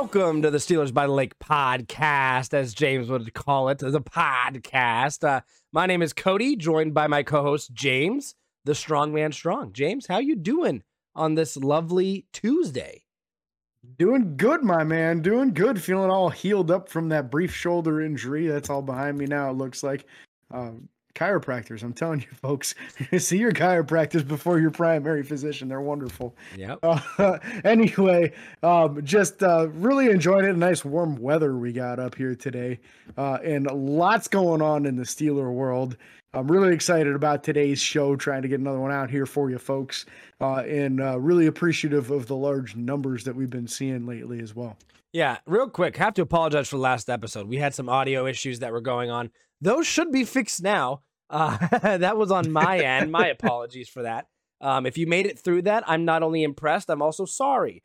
Welcome to the Steelers by the Lake podcast, as James would call it, the podcast. My name is Cody, joined by my co-host James, the strong man strong. James, how you doing on this lovely Tuesday? Doing good, my man. Doing good. Feeling all healed up from that brief shoulder injury. That's all behind me now, it looks like. Chiropractors, I'm telling you, folks, see your chiropractors before your primary physician. They're wonderful. Yep. Anyway, just really enjoying it. Nice warm weather we got up here today, and lots going on in the Steeler world. I'm really excited about today's show, trying to get another one out here for you folks, and really appreciative of the large numbers that we've been seeing lately as well. Yeah, real quick, have to apologize for the last episode. We had some audio issues that were going on. Those should be fixed now. That was on my end. My apologies for that. If you made it through that, I'm not only impressed, I'm also sorry.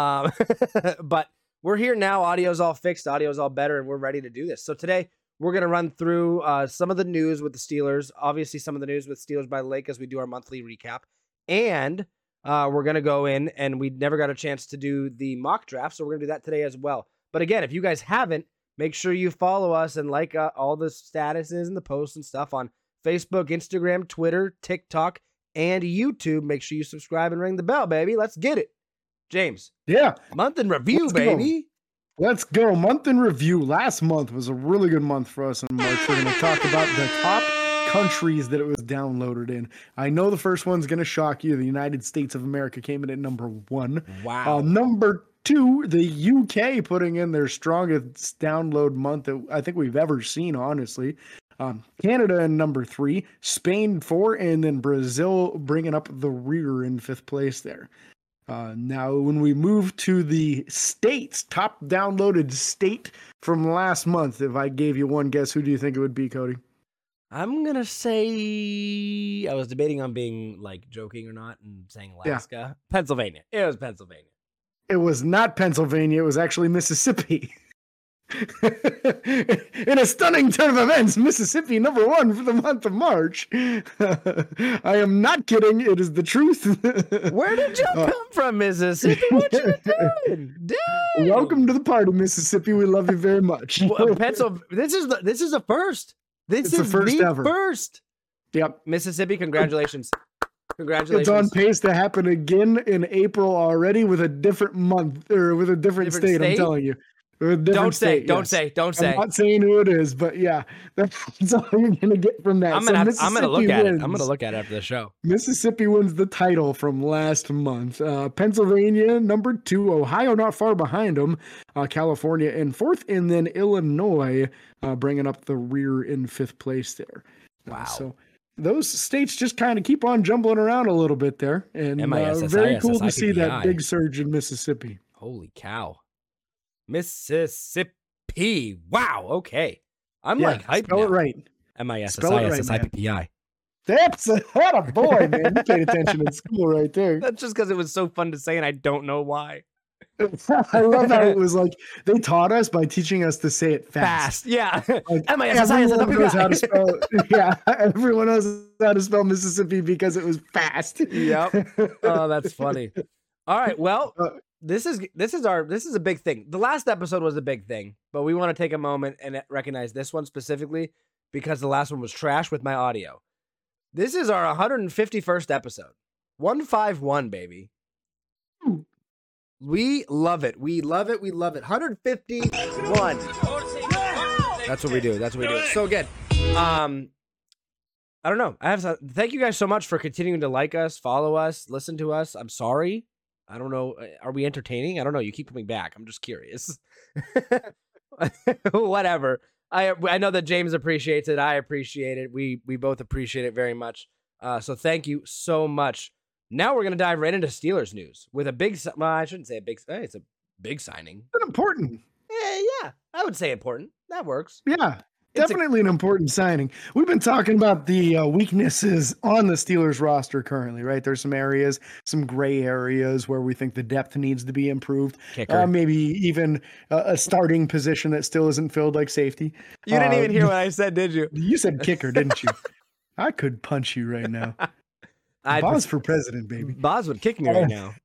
But we're here now. Audio's all fixed. Audio's all better, and we're ready to do this. So today, we're going to run through some of the news with the Steelers. Obviously, some of the news with Steelers by the Lake as we do our monthly recap. And we're going to go in, and we never got a chance to do the mock draft, so we're going to do that today as well. But again, if you guys haven't, make sure you follow us and like all the statuses and the posts and stuff on Facebook, Instagram, Twitter, TikTok, and YouTube. Make sure you subscribe and ring the bell, baby. Let's get it. James. Yeah. Month in review, baby. Let's go. Month in review. Last month was a really good month for us in March. We're going to talk about the top countries that it was downloaded in. I know the first one's going to shock you. The United States of America came in at number 1. Wow. Number 2, the UK putting in their strongest download month that I think we've ever seen, honestly. Canada in number 3, Spain 4, and then Brazil bringing up the rear in 5th place there. Now, when we move to the states, top downloaded state from last month, if I gave you one guess, who do you think it would be, Cody? I'm going to say, I was debating on being like joking or not and saying Alaska. Yeah. Pennsylvania. It was Pennsylvania. It was not Pennsylvania. It was actually Mississippi. In a stunning turn of events, Mississippi number 1 for the month of March. I am not kidding. It is the truth. Where did you come from, Mississippi? What you doing? Dang. Welcome to the party, Mississippi. We love you very much. Well, this is a first. This is the first ever. First. Yep. Mississippi, congratulations. Congratulations. It's on pace to happen again in April already with a different month or with a different state, I'm telling you. Don't say. I'm not saying who it is, but yeah, that's all you're gonna get from that. I'm gonna look at it. I'm gonna look at it after the show. Mississippi wins the title from last month. Pennsylvania number 2, Ohio not far behind them, California in 4th, and then Illinois bringing up the rear in 5th place there. Wow. So those states just kind of keep on jumbling around a little bit there, and very cool to see that big surge in Mississippi. Holy cow. Mississippi. Wow. Okay. I'm like hyped spell now. It right. MISSISSIPPI. That's a boy, man. You paid attention in school right there. That's just because it was so fun to say, and I don't know why. I love how it was like they taught us by teaching us to say it fast. Yeah. Like, everyone knows how to spell. Yeah, everyone knows how to spell Mississippi because it was fast. Yep. Oh, that's funny. All right. Well. This is a big thing. The last episode was a big thing, but we want to take a moment and recognize this one specifically because the last one was trash with my audio. This is our 151st episode. 151, baby. We love it. We love it. We love it. 151. That's what we do. So again, I don't know. Thank you guys so much for continuing to like us, follow us, listen to us. I'm sorry. I don't know. Are we entertaining? I don't know. You keep coming back. I'm just curious. Whatever. I know that James appreciates it. I appreciate it. We both appreciate it very much. So thank you so much. Now we're going to dive right into Steelers news with a big, well, I shouldn't say a big, it's a big signing. It's important. Yeah, I would say important. That works. Yeah. Definitely an important signing. We've been talking about the weaknesses on the Steelers roster currently, right? There's some areas, some gray areas where we think the depth needs to be improved. Maybe even a starting position that still isn't filled, like safety. You didn't even hear what I said, did you? You said kicker, didn't you? I could punch you right now. Boz for president, baby. Boz would kick me right now.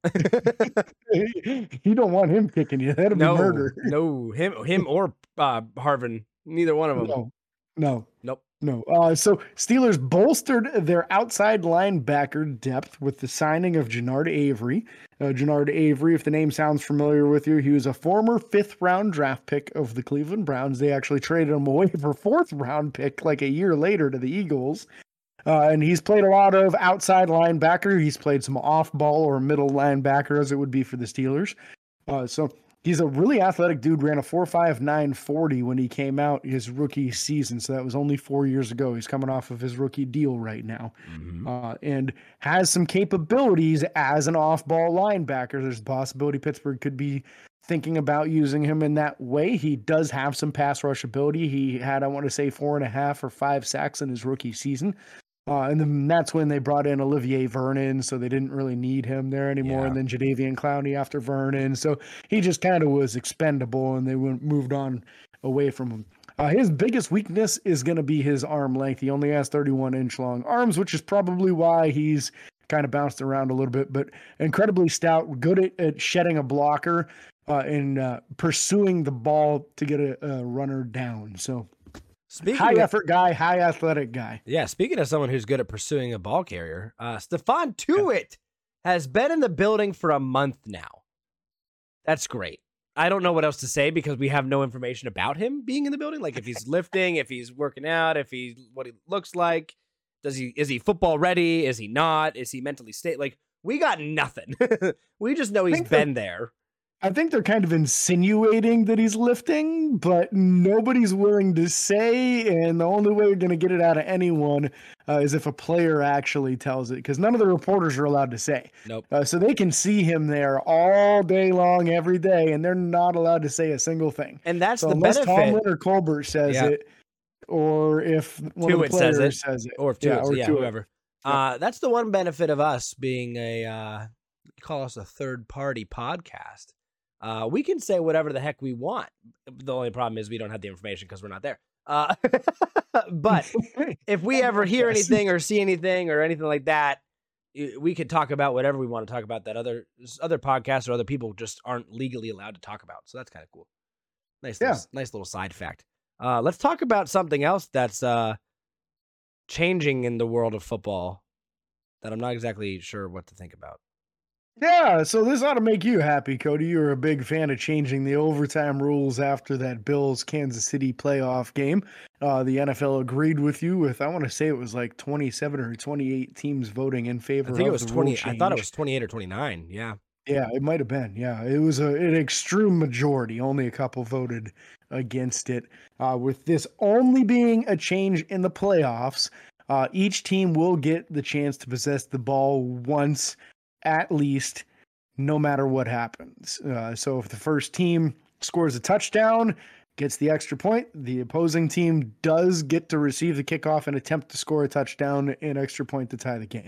You don't want him kicking you. That'd be murder. No, him or Harvin. Neither one of them. No. Nope. No. So Steelers bolstered their outside linebacker depth with the signing of Jannard Avery. Jannard Avery, if the name sounds familiar with you, he was a former 5th-round draft pick of the Cleveland Browns. They actually traded him away for 4th-round pick like a year later to the Eagles. And he's played a lot of outside linebacker. He's played some off-ball or middle linebacker, as it would be for the Steelers. So he's a really athletic dude, ran a 4.59 40 when he came out his rookie season. So that was only 4 years ago. He's coming off of his rookie deal right now. And has some capabilities as an off-ball linebacker. There's a possibility Pittsburgh could be thinking about using him in that way. He does have some pass rush ability. He had, I want to say, 4.5 or 5 sacks in his rookie season. And then that's when they brought in Olivier Vernon, so they didn't really need him there anymore. Yeah. And then Jadeveon Clowney after Vernon. So he just kind of was expendable, and they moved on away from him. His biggest weakness is going to be his arm length. He only has 31-inch long arms, which is probably why he's kind of bounced around a little bit, but incredibly stout, good at shedding a blocker and pursuing the ball to get a runner down. So high effort guy, high athletic guy. Yeah, speaking of someone who's good at pursuing a ball carrier, Stephon Tuitt has been in the building for a month now. That's great. I don't know what else to say because we have no information about him being in the building. Like if he's lifting, if he's working out, what he looks like. Is he football ready? Is he not? Is he mentally stable? Like we got nothing. We just know he's been there. I think they're kind of insinuating that he's lifting, but nobody's willing to say. And the only way you're going to get it out of anyone is if a player actually tells it, because none of the reporters are allowed to say. Nope. So they can see him there all day long, every day, and they're not allowed to say a single thing. And that's so the unless benefit. Tomlin or Colbert says it, or if one of the players says it, or if whoever. That's the one benefit of us being call us a third-party podcast. We can say whatever the heck we want. The only problem is we don't have the information because we're not there. But if we ever hear anything or see anything or anything like that, we could talk about whatever we want to talk about that other podcasts or other people just aren't legally allowed to talk about. So that's kind of cool. Nice little side fact. Let's talk about something else that's changing in the world of football that I'm not exactly sure what to think about. Yeah, so this ought to make you happy, Cody. You're a big fan of changing the overtime rules after that Bills-Kansas City playoff game. The NFL agreed with you with, I want to say it was like 27 or 28 teams voting in favor of the rule change. I think it was 20. I thought it was 28 or 29, yeah. Yeah, it might have been, yeah. It was an extreme majority. Only a couple voted against it. With this only being a change in the playoffs, each team will get the chance to possess the ball once at least, no matter what happens. So if the first team scores a touchdown, gets the extra point, the opposing team does get to receive the kickoff and attempt to score a touchdown and extra point to tie the game.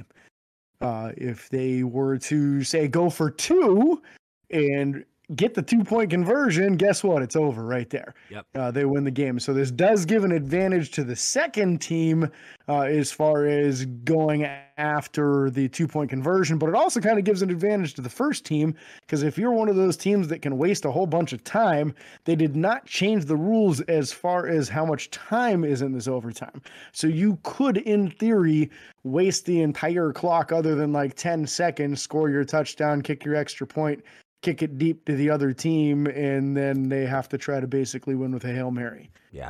If they were to, say, go for 2 and get the 2-point conversion, guess what? It's over right there. Yep. They win the game. So this does give an advantage to the second team as far as going after the 2-point conversion, but it also kind of gives an advantage to the first team because if you're one of those teams that can waste a whole bunch of time, they did not change the rules as far as how much time is in this overtime. So you could, in theory, waste the entire clock other than like 10 seconds, score your touchdown, kick your extra point, kick it deep to the other team, and then they have to try to basically win with a Hail Mary. Yeah.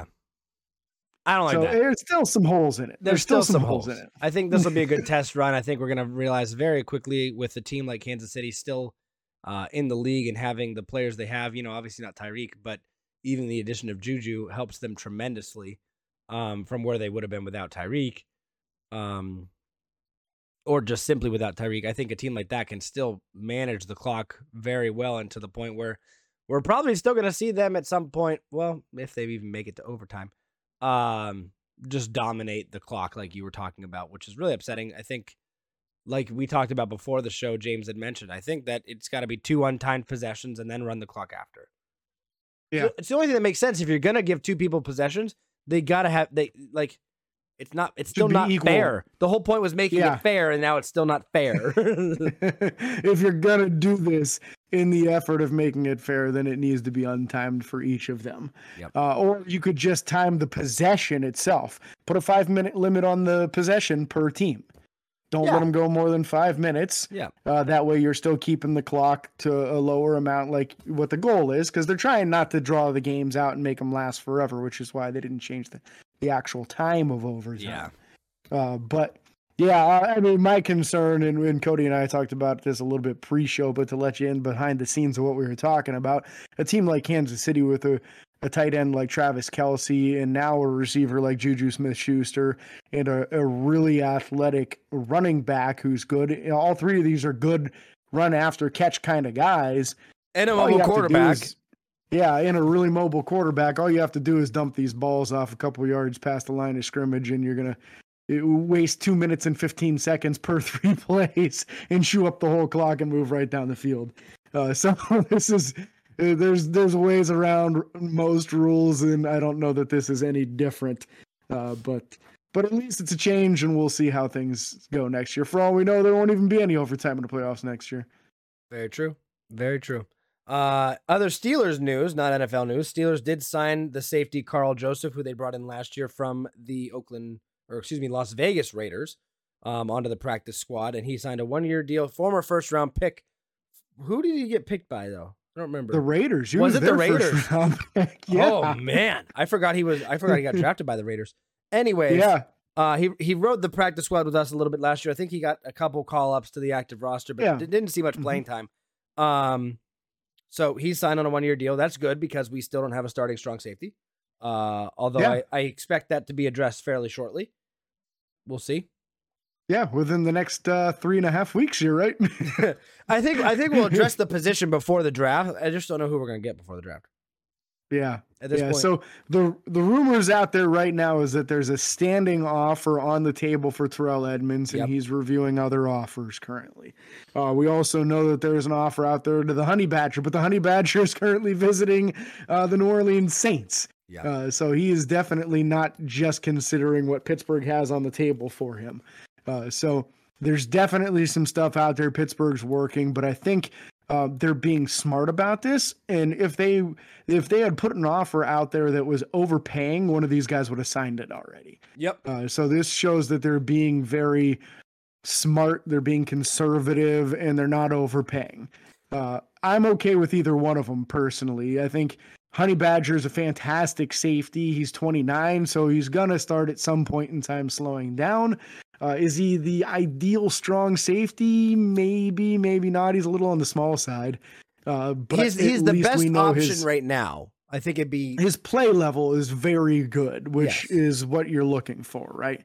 I don't like that. There's still some holes in it. There's still some holes in it. I think this will be a good test run. I think we're going to realize very quickly with a team like Kansas City still in the league and having the players they have, obviously not Tyreek, but even the addition of Juju helps them tremendously from where they would have been without Tyreek. Or just simply without Tyreek. I think a team like that can still manage the clock very well and to the point where we're probably still going to see them at some point, well, if they even make it to overtime, just dominate the clock like you were talking about, which is really upsetting. I think, like we talked about before the show, James had mentioned, I think that it's got to be 2 untimed possessions and then run the clock after. Yeah. It's the only thing that makes sense. If you're going to give 2 people possessions, they got to have, It's still not equal. fair. The whole point was making it fair, and now it's still not fair. If you're going to do this in the effort of making it fair, then it needs to be untimed for each of them. Yep. Or you could just time the possession itself. Put a 5-minute limit on the possession per team. Don't let them go more than 5 minutes. Yeah. That way you're still keeping the clock to a lower amount, like what the goal is, because they're trying not to draw the games out and make them last forever, which is why they didn't change the actual time of overtime. But yeah, I mean, my concern, and Cody and I talked about this a little bit pre-show, but to let you in behind the scenes of what we were talking about, a team like Kansas City with a tight end like Travis Kelce, and now a receiver like Juju Smith-Schuster, and a really athletic running back who's good. You know, all three of these are good run after catch kind of guys. And a mobile quarterback. And a really mobile quarterback. All you have to do is dump these balls off a couple yards past the line of scrimmage, and you're going to waste 2 minutes and 15 seconds per 3 plays and chew up the whole clock and move right down the field. So this is... There's ways around most rules, and I don't know that this is any different. But at least it's a change, and we'll see how things go next year. For all we know, there won't even be any overtime in the playoffs next year. Very true. Very true. Other Steelers news, not NFL news. Steelers did sign the safety Carl Joseph, who they brought in last year from the Las Vegas Raiders, onto the practice squad, and he signed a 1-year deal. Former first-round pick. Who did he get picked by, though? I don't remember. The Raiders. Was it the Raiders? Yeah. Oh man, I forgot he got drafted by the Raiders. Anyways, he rode the practice squad with us a little bit last year. I think he got a couple call-ups to the active roster, but didn't see much playing time. So he signed on a 1-year deal. That's good because we still don't have a starting strong safety. Although I expect that to be addressed fairly shortly. We'll see. Yeah, within the next 3.5 weeks, you're right. I think we'll address the position before the draft. I just don't know who we're going to get before the draft. Yeah. At this point. So the rumors out there right now is that there's a standing offer on the table for Terrell Edmunds, and he's reviewing other offers currently. We also know that there's an offer out there to the Honey Badger, but the Honey Badger is currently visiting the New Orleans Saints. Yeah. So he is definitely not just considering what Pittsburgh has on the table for him. So there's definitely some stuff out there Pittsburgh's working, but I think they're being smart about this. And if they had put an offer out there that was overpaying, one of these guys would have signed it already. Yep. So this shows that they're being very smart, they're being conservative, and they're not overpaying. I'm okay with either one of them personally. I think Honey Badger is a fantastic safety. He's 29, so he's going to start at some point in time slowing down. Is he the ideal strong safety? Maybe, maybe not. He's a little on the small side. But he's the best option right now. I think it'd be... His play level is very good, which is what you're looking for, right?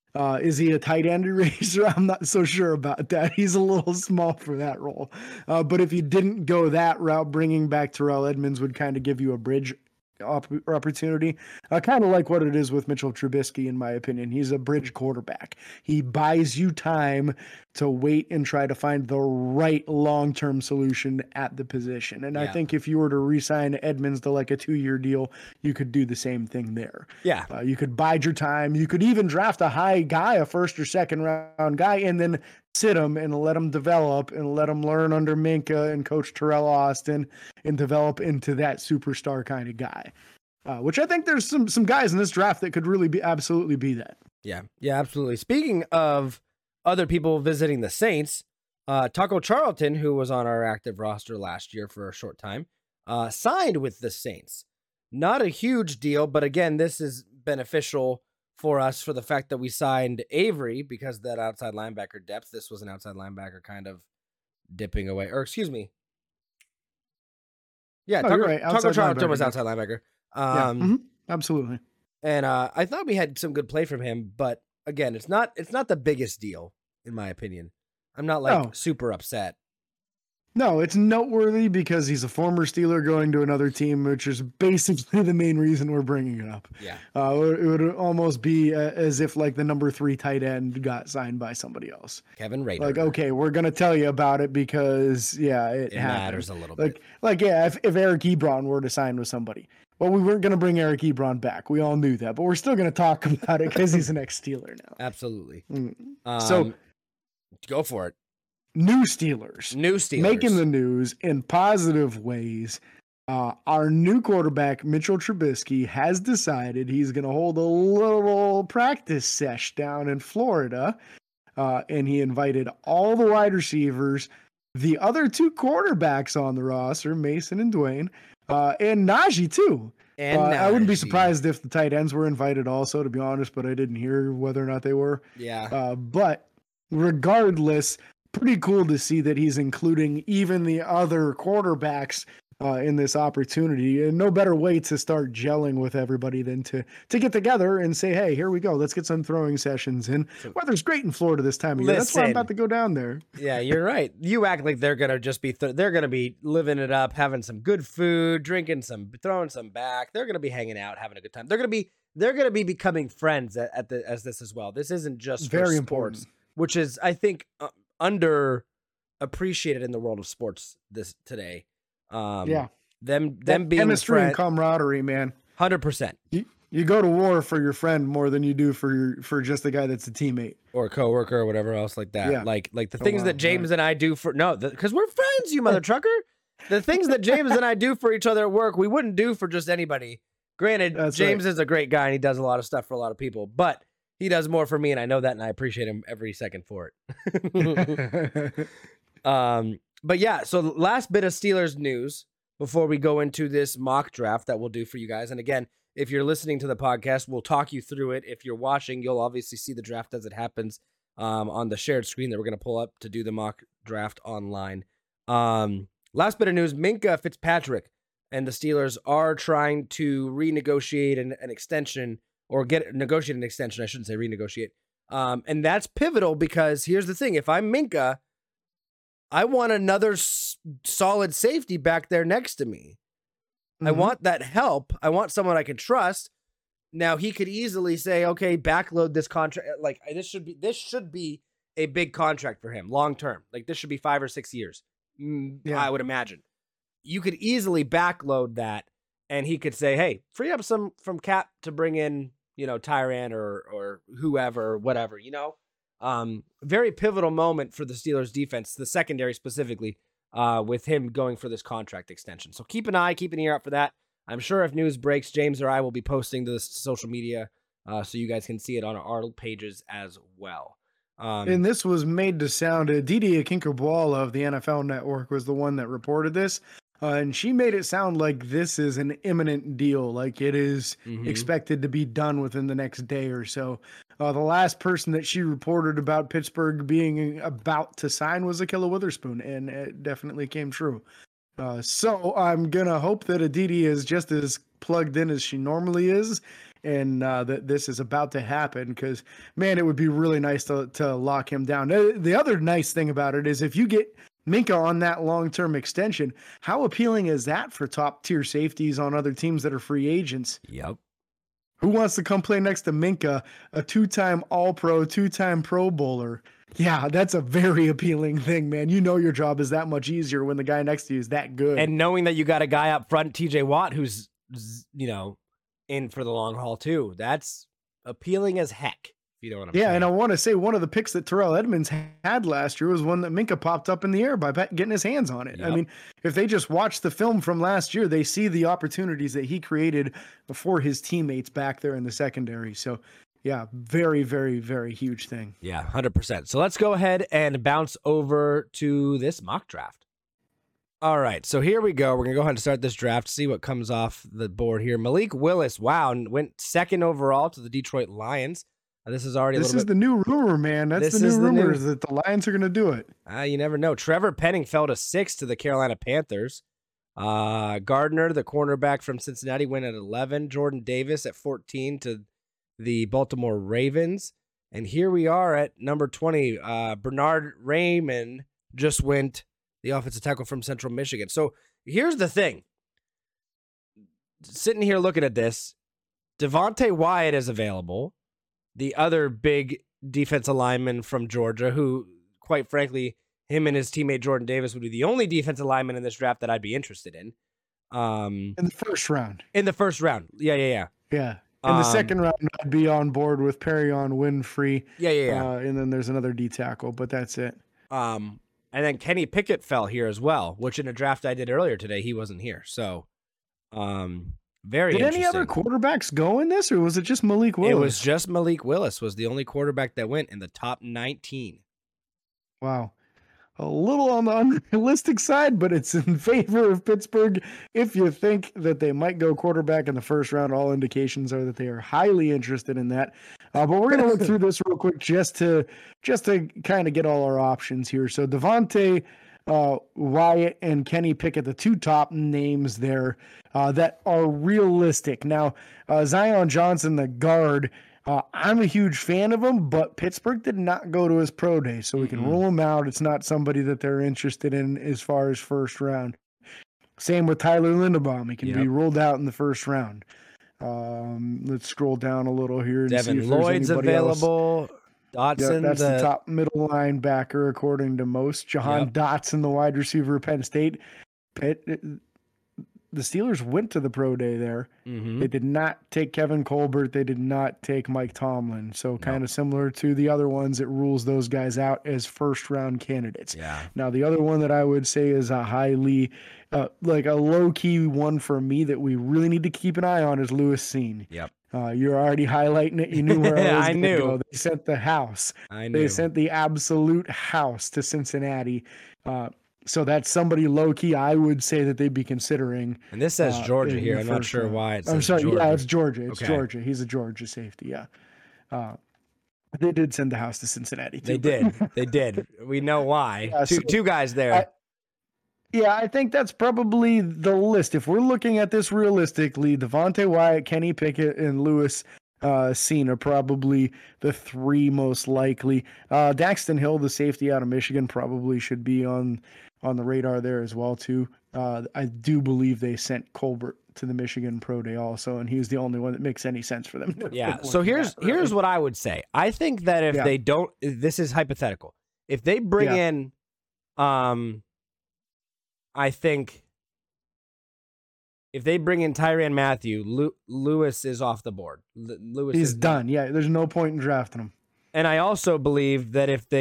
Is he a tight end eraser? I'm not so sure about that. He's a little small for that role. But if you didn't go that route, bringing back Terrell Edmunds would kind of give you a bridge opportunity, kind of like what it is with Mitchell Trubisky, in my opinion. He's a bridge quarterback. He buys you time to wait and try to find the right long-term solution at the position. And I think if you were to re-sign Edmonds to like a 2-year deal, you could do the same thing there. Yeah. You could bide your time. You could even draft a high guy, a first or second round guy, and then sit him and let him develop and let him learn under Minka and Coach Terrell Austin and develop into that superstar kind of guy. Which I think there's some guys in this draft that could really absolutely be that. Yeah, absolutely. Speaking of other people visiting the Saints, Taco Charlton, who was on our active roster last year for a short time, signed with the Saints. Not a huge deal, but again, this is beneficial for us for the fact that we signed Avery because of that outside linebacker depth. This was an outside linebacker kind of dipping away. Or excuse me. Yeah, Taco Charlton was outside linebacker. Absolutely. And I thought we had some good play from him, but again, it's not the biggest deal, in my opinion. I'm not super upset. No, it's noteworthy because he's a former Steeler going to another team, which is basically the main reason we're bringing it up. Yeah. It would almost be as if like the number 3 tight end got signed by somebody else. Kevin Rader. Like, okay, we're going to tell you about it because, it matters a little bit. If Eric Ebron were to sign with somebody, Well, we weren't going to bring Eric Ebron back. We all knew that, but we're still going to talk about it because he's an ex-Steeler now. Absolutely. So go for it. New Steelers. Making the news in positive ways. Our new quarterback, Mitchell Trubisky, has decided he's going to hold a little practice sesh down in Florida. And he invited all the wide receivers, the other two quarterbacks on the roster, Mason and Dwayne, and Najee too. And I wouldn't be surprised if the tight ends were invited also, to be honest, but I didn't hear whether or not they were. Yeah. But regardless, pretty cool to see that he's including even the other quarterbacks in this opportunity. And no better way to start gelling with everybody than to get together and say, hey, here we go. Let's get some throwing sessions in. Weather's great in Florida this time of year. That's why I'm about to go down there. Yeah, you're right. You act like they're going to just be, they're going to be living it up, having some good food, drinking some, throwing some back. They're going to be hanging out, having a good time. They're going to be becoming friends as this as well. This isn't just very sports, important, which is, I think, underappreciated in the world of sports today. Yeah, them being chemistry and camaraderie, man. 100%. You go to war for your friend more than you do for just the guy that's a teammate or a coworker or whatever else like that. Yeah. Like the things that James and I do because we're friends, you mother trucker. The things that James and I do for each other at work, we wouldn't do for just anybody. Granted, that's James right. is a great guy and he does a lot of stuff for a lot of people, but he does more for me, and I know that, and I appreciate him every second for it. But yeah, so last bit of Steelers news before we go into this mock draft that we'll do for you guys. And again, if you're listening to the podcast, we'll talk you through it. If you're watching, you'll obviously see the draft as it happens on the shared screen that we're going to pull up to do the mock draft online. Last bit of news, Minkah Fitzpatrick and the Steelers are trying to renegotiate an extension, or negotiate an extension. I shouldn't say renegotiate. And that's pivotal because here's the thing. If I'm Minkah, I want another solid safety back there next to me. Mm-hmm. I want that help. I want someone I can trust. Now he could easily say, okay, backload this contract. Like this should be a big contract for him long term. Like this should be 5 or 6 years. I would imagine. You could easily backload that, and he could say, hey, free up some from cap to bring in, Tyrann or whoever, whatever, very pivotal moment for the Steelers defense, the secondary specifically, with him going for this contract extension. So keep an ear out for that. I'm sure if news breaks, James or I will be posting to the social media so you guys can see it on our pages as well. And this was made to sound, Didi Akinkabwala of the NFL Network was the one that reported this. And she made it sound like this is an imminent deal, like it is expected to be done within the next day or so. The last person that she reported about Pittsburgh being about to sign was Ahkello Witherspoon, and it definitely came true. So I'm going to hope that Aditi is just as plugged in as she normally is, and that this is about to happen because, man, it would be really nice to lock him down. The other nice thing about it is if you get Minkah on that long-term extension, how appealing is that for top-tier safeties on other teams that are free agents? Yep. Who wants to come play next to Minkah, a 2-time All-Pro, 2-time Pro Bowler? Yeah, that's a very appealing thing, man. Your job is that much easier when the guy next to you is that good. And knowing that you got a guy up front, TJ Watt, who's, in for the long haul too. That's appealing as heck. You know what I'm saying? And I want to say one of the picks that Terrell Edmonds had last year was one that Minkah popped up in the air by getting his hands on it. Yep. I mean, if they just watch the film from last year, they see the opportunities that he created for his teammates back there in the secondary. So, yeah, very, very, very huge thing. Yeah, 100%. So let's go ahead and bounce over to this mock draft. All right, so here we go. We're going to go ahead and start this draft, see what comes off the board here. Malik Willis, wow, went second overall to the Detroit Lions. This is already the new rumor, man. That's the new rumor is that the Lions are going to do it. You never know. Trevor Penning fell to 6 to the Carolina Panthers. Gardner, the cornerback from Cincinnati, went at 11. Jordan Davis at 14 to the Baltimore Ravens. And here we are at number 20. Bernard Raymond just went, the offensive tackle from Central Michigan. So here's the thing. Sitting here looking at this, Devontae Wyatt is available. The other big defensive lineman from Georgia, who, quite frankly, him and his teammate Jordan Davis would be the only defensive lineman in this draft that I'd be interested in. In the first round. In the first round. Yeah. Yeah. In the second round, I'd be on board with Perrion Winfrey. Yeah. And then there's another D tackle, but that's it. And then Kenny Pickett fell here as well, which in a draft I did earlier today, he wasn't here. So, very Did interesting. any other quarterbacks go in this, or was it just Malik Willis? It was just Malik Willis was the only quarterback that went in the top 19. Wow. A little on the unrealistic side, but it's in favor of Pittsburgh. If you think that they might go quarterback in the first round, all indications are that they are highly interested in that. But we're going to look through this real quick just to kind of get all our options here. So Devontae Wyatt and Kenny Pickett, the two top names there that are realistic. Now, Zion Johnson, the guard, I'm a huge fan of him, but Pittsburgh did not go to his pro day, so we can rule him out. It's not somebody that they're interested in as far as first round. Same with Tyler Linderbaum. He can be ruled out in the first round. Let's scroll down a little here. And Devin see if Lloyd's available. Dotson, that's the top middle linebacker, according to most. Jahan Dotson, the wide receiver of Penn State. The Steelers went to the pro day there. They did not take Kevin Colbert. They did not take Mike Tomlin. So kind of similar to the other ones, it rules those guys out as first-round candidates. Yeah. Now, the other one that I would say is a highly, like a low-key one for me that we really need to keep an eye on is Lewis Cine. Yep. You're already highlighting it. You knew where I was I knew. go. They sent the house. I knew. They sent the absolute house to Cincinnati. So that's somebody low-key I would say that they'd be considering. And this says Georgia here. I'm not sure why it says I'm sorry. Georgia. Yeah, it's Georgia. It's Okay. Georgia. He's a Georgia safety. Yeah. They did send the house to Cincinnati, too. They did. We know why. Yeah, two guys there. I think that's probably the list. If we're looking at this realistically, Devontae Wyatt, Kenny Pickett, and Lewis Cine are probably the three most likely. Daxton Hill, the safety out of Michigan, probably should be on the radar there as well too. I do believe they sent Colbert to the Michigan Pro Day also, and he's the only one that makes any sense for them. Yeah. So here's what I would say. I think that if they don't, this is hypothetical. If they bring in, I think if they bring in Tyrann Mathieu, Lewis is off the board. Lewis he's is done. Yeah, there's no point in drafting him. And I also believe that if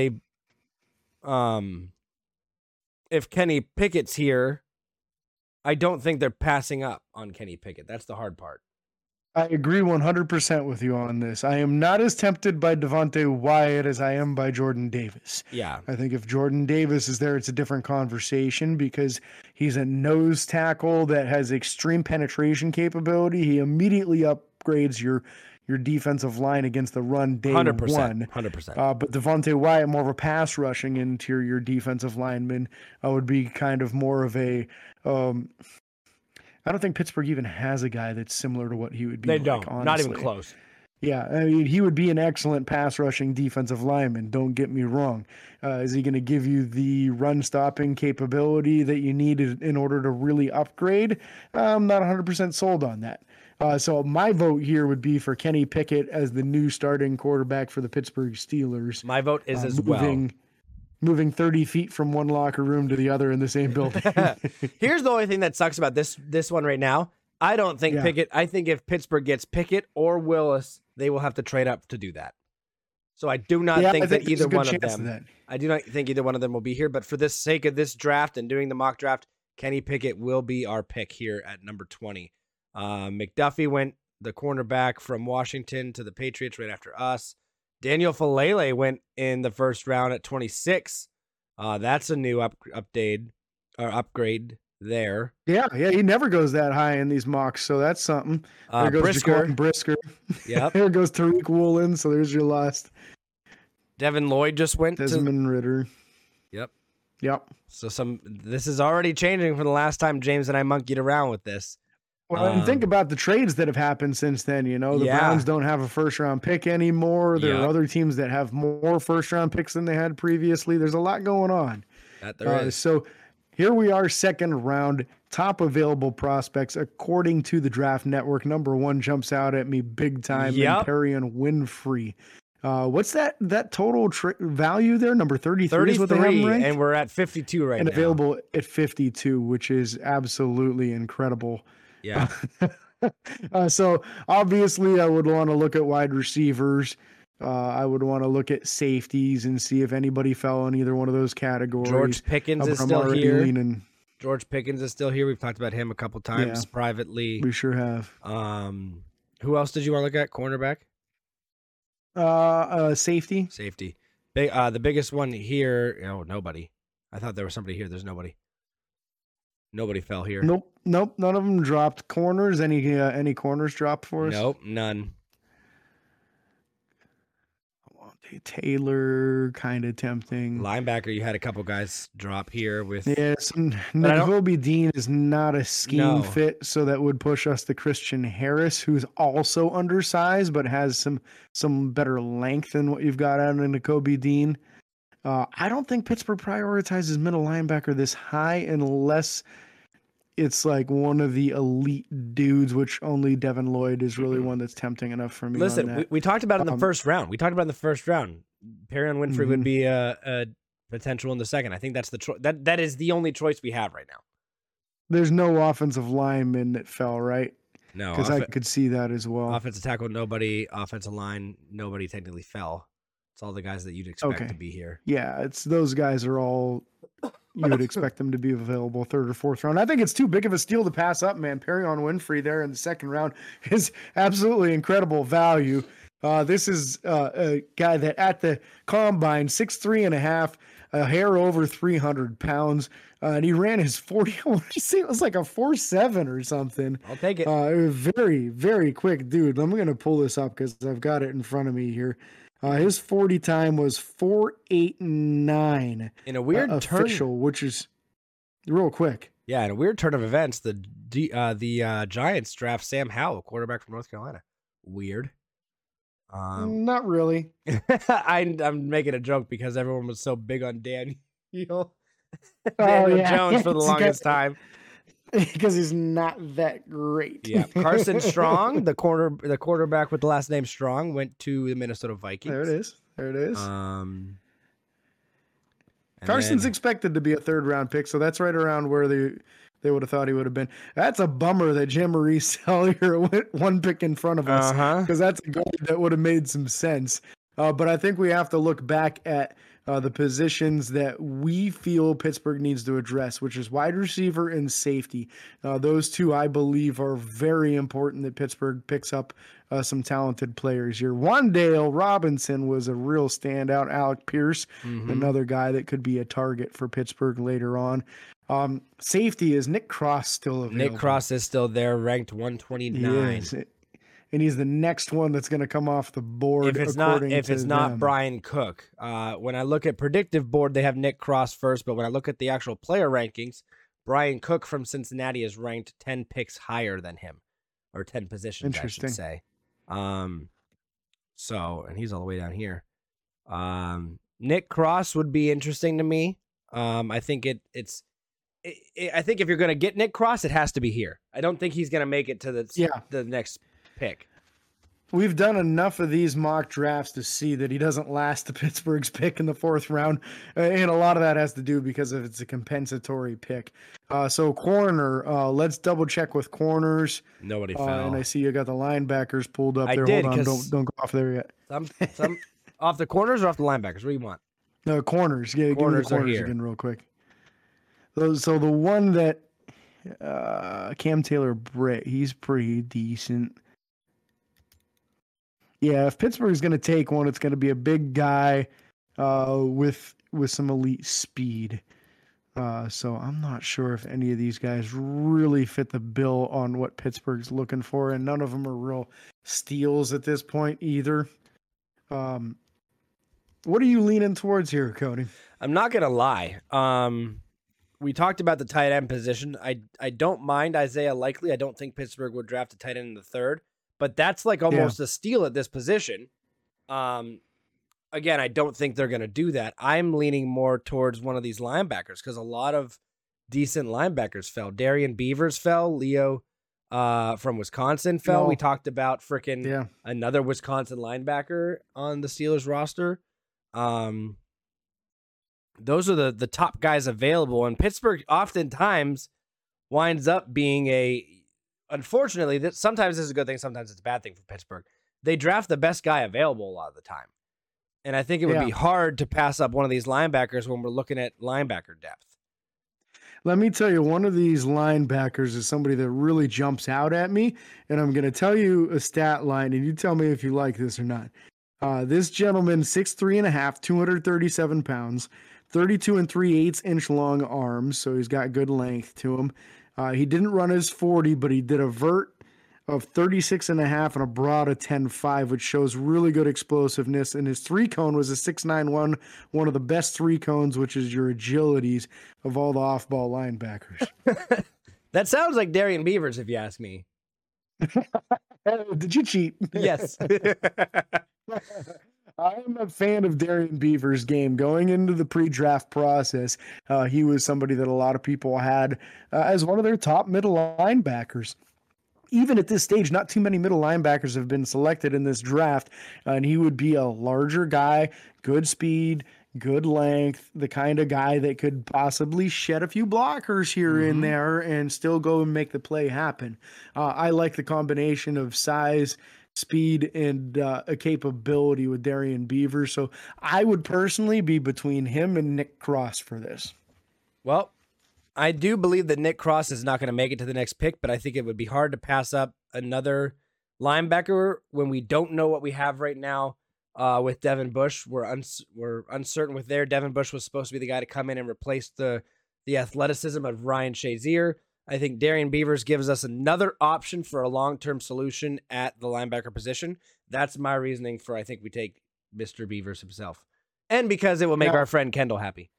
Kenny Pickett's here, I don't think they're passing up on Kenny Pickett. That's the hard part. I agree 100% with you on this. I am not as tempted by Devontae Wyatt as I am by Jordan Davis. Yeah. I think if Jordan Davis is there, it's a different conversation because he's a nose tackle that has extreme penetration capability. He immediately upgrades your defensive line against the run day 100%, one. 100%. But Devontae Wyatt, more of a pass rushing interior defensive lineman, would be kind of more of a I don't think Pittsburgh even has a guy that's similar to what he would be. They like, don't. honestly. Not even close. Yeah, I mean, he would be an excellent pass rushing defensive lineman. Don't get me wrong. Is he going to give you the run stopping capability that you need in order to really upgrade? I'm not 100% sold on that. So my vote here would be for Kenny Pickett as the new starting quarterback for the Pittsburgh Steelers. My vote is as well. Moving 30 feet from one locker room to the other in the same building. Here's the only thing that sucks about this one right now. I don't think Pickett. I think if Pittsburgh gets Pickett or Willis, they will have to trade up to do that. So I do not think that either one of them. I do not think either one of them will be here. But for the sake of this draft and doing the mock draft, Kenny Pickett will be our pick here at number 20. McDuffie went the cornerback from Washington to the Patriots right after us. Daniel Falele went in the first round at 26. That's a new upgrade there. Yeah, he never goes that high in these mocks, so that's something. There goes Brisker. Yep. There goes Tariq Woolen, so there's your last. Devin Lloyd just went Desmond Ridder. Yep. So this is already changing from the last time James and I monkeyed around with this. Well, and think about the trades that have happened since then. You know, the Browns don't have a first-round pick anymore. There are other teams that have more first-round picks than they had previously. There's a lot going on. That there is. So here we are, second round, top available prospects according to the Draft Network. Number one jumps out at me big time. Yep. Perrion Winfrey. What's that total value there? Number 33 is what they have him 33, ranked, and we're at 52 right and now. available at 52, which is absolutely incredible. Yeah. So obviously, I would want to look at wide receivers. I would want to look at safeties and see if anybody fell in either one of those categories. George Pickens is I'm still already here. leaning- George Pickens is still here. We've talked about him a couple times privately. We sure have. Who else did you want to look at? Cornerback? Safety. Safety. The biggest one here. Oh, nobody. I thought there was somebody here. There's nobody. Nobody fell here. Nope. None of them dropped. Corners. Any corners dropped for us? Nope, none. Taylor, kind of tempting. Linebacker, you had a couple guys drop here with. Yeah, Nakobe Dean is not a scheme fit, so that would push us to Christian Harris, who's also undersized but has some better length than what you've got out of Nakobe Dean. I don't think Pittsburgh prioritizes middle linebacker this high unless it's like one of the elite dudes, which only Devin Lloyd is really one that's tempting enough for me. Listen, we talked about it in the first round. Perrion Winfrey would be a potential in the second. I think that's that is the only choice we have right now. There's no offensive lineman that fell, right? No, because I could see that as well. Offensive tackle, nobody. Offensive line, nobody technically fell. It's all the guys that you'd expect to be here. Yeah, it's those guys are all you would expect them to be available third or fourth round. I think it's too big of a steal to pass up, man. Perrion Winfrey there in the second round is absolutely incredible value. This is a guy that at the combine, 6'3.5", a hair over 300 pounds, and he ran his 40. I want to say it was like a 4.7 or something. I'll take it. Very, very quick dude. I'm going to pull this up because I've got it in front of me here. His 40 time was 4.89 in a weird official, turn, which is real quick. Yeah, in a weird turn of events, the Giants draft Sam Howell, quarterback from North Carolina. Weird. Not really. I'm making a joke because everyone was so big on Daniel Jones for the longest time. Because he's not that great. Yeah, Carson Strong, the quarterback with the last name Strong, went to the Minnesota Vikings. There it is. And Carson's expected to be a third-round pick, so that's right around where they would have thought he would have been. That's a bummer that Jean-Marie Sallier went one pick in front of us, because that's a goal that would have made some sense. But I think we have to look back at the positions that we feel Pittsburgh needs to address, which is wide receiver and safety. Those two, I believe, are very important that Pittsburgh picks up some talented players here. Wan'Dale Robinson was a real standout. Alec Pierce, another guy that could be a target for Pittsburgh later on. Safety, is Nick Cross still available? Nick Cross is still there, ranked 129. And he's the next one that's going to come off the board. If it's not Brian Cook. When I look at predictive board, they have Nick Cross first, but when I look at the actual player rankings, Brian Cook from Cincinnati is ranked 10 picks higher than him, or 10 positions, I should say. And he's all the way down here. Nick Cross would be interesting to me. I think I think if you're going to get Nick Cross, it has to be here. I don't think he's going to make it to the next pick. We've done enough of these mock drafts to see that he doesn't last to Pittsburgh's pick in the fourth round, and a lot of that has to do because it's a compensatory pick. So corner, let's double check with corners. Nobody fell. And I see you got the linebackers pulled up there. Hold on, don't go off there yet. Some off the corners or off the linebackers? What do you want? No, corners. Yeah, corners give me the corners again real quick. So the one that Cam Taylor-Britt, he's pretty decent. Yeah, if Pittsburgh's going to take one, it's going to be a big guy with some elite speed. So I'm not sure if any of these guys really fit the bill on what Pittsburgh's looking for, and none of them are real steals at this point either. What are you leaning towards here, Cody? I'm not going to lie. We talked about the tight end position. I don't mind Isaiah Likely. I don't think Pittsburgh would draft a tight end in the third. But that's like almost a steal at this position. Again, I don't think they're going to do that. I'm leaning more towards one of these linebackers because a lot of decent linebackers fell. Darian Beavers fell. Leo from Wisconsin fell. No. We talked about freaking Yeah. another Wisconsin linebacker on the Steelers roster. Those are the top guys available, and Pittsburgh oftentimes winds up being unfortunately, sometimes this is a good thing, sometimes it's a bad thing for Pittsburgh. They draft the best guy available a lot of the time. And I think it would be hard to pass up one of these linebackers when we're looking at linebacker depth. Let me tell you, one of these linebackers is somebody that really jumps out at me, and I'm going to tell you a stat line, and you tell me if you like this or not. This gentleman, 6'3.5", 237 pounds, 32 3/8-inch long arms, so he's got good length to him. He didn't run his 40, but he did a vert of 36.5 and a broad of 10.5, which shows really good explosiveness. And his 3-cone was a 6.91, one of the best 3-cones, which is your agilities of all the off-ball linebackers. That sounds like Darian Beavers, if you ask me. Did you cheat? Yes. I'm a fan of Darian Beavers' game. Going into the pre-draft process, he was somebody that a lot of people had as one of their top middle linebackers. Even at this stage, not too many middle linebackers have been selected in this draft, and he would be a larger guy, good speed, good length, the kind of guy that could possibly shed a few blockers here and there and still go and make the play happen. I like the combination of size, speed, and a capability with Darian Beavers. So I would personally be between him and Nick Cross for this. Well, I do believe that Nick Cross is not going to make it to the next pick, but I think it would be hard to pass up another linebacker when we don't know what we have right now with Devin Bush. We're uncertain with there. Devin Bush was supposed to be the guy to come in and replace the athleticism of Ryan Shazier. I think Darian Beavers gives us another option for a long-term solution at the linebacker position. That's my reasoning for I think we take Mr. Beavers himself. And because it will make our friend Kendall happy.